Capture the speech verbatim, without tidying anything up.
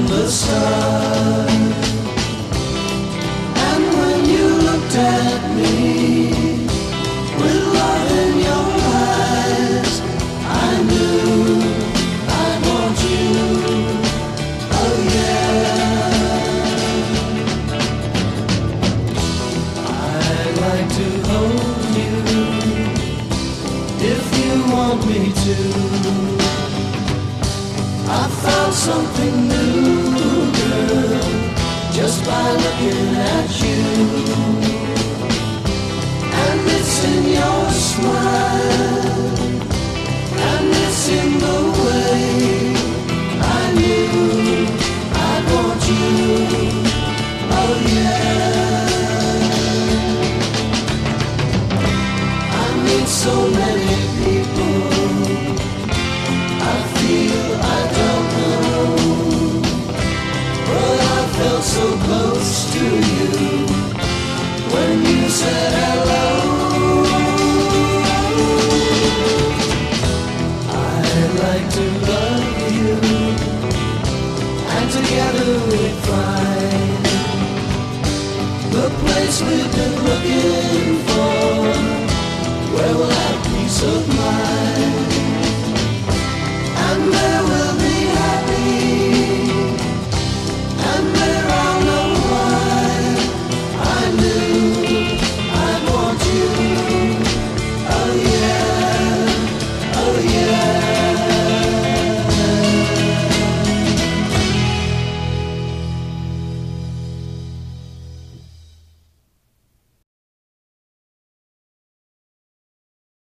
in the sun. And when you looked at me with love in your eyes, I knew I'd want you. Oh yeah. I'd like to hold you if you want me to. I found something new, girl, just by looking at you. And it's in your smile, and it's in the way I knew I'd want you. Oh yeah. I meet so many